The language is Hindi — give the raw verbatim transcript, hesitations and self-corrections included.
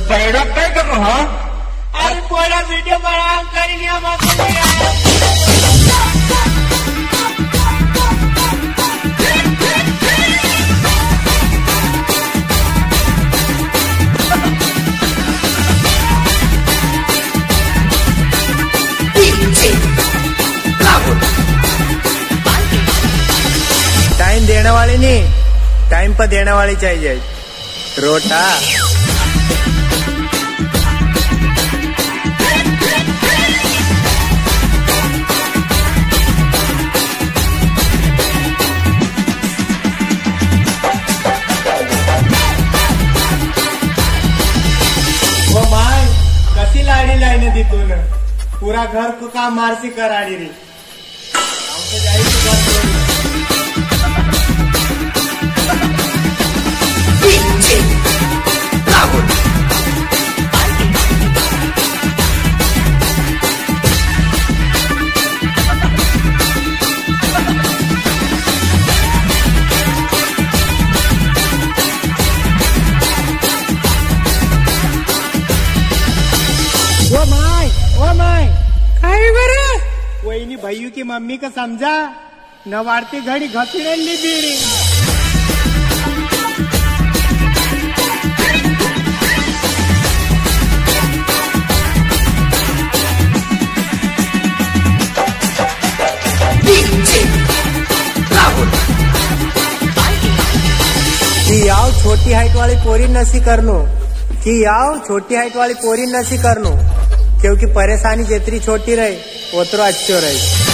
बैठा क्या कर रहा? अरे बोला वीडियो बना करेंगे हम आपको। टाइम देने वाली नहीं, टाइम पर देने वाली चाहिए रोटा। वो माय कशी लाडी लाईने तिथून पुरा घर को काम मारसी कराडी रे। आमचं जायचं घर सोडून. ओ माय ओ माय काय बरं वहिनी भैयू की मम्मी का समझा न वाढती घडी घसरेली बिडी. कि याव छोटी हाइट वाली पोरी नसी करनो, कि याव छोटी हाइट वाली पोरी नसी करनो, क्योंकि परेशानी जितनी छोटी रहे उतना अच्छो रहे.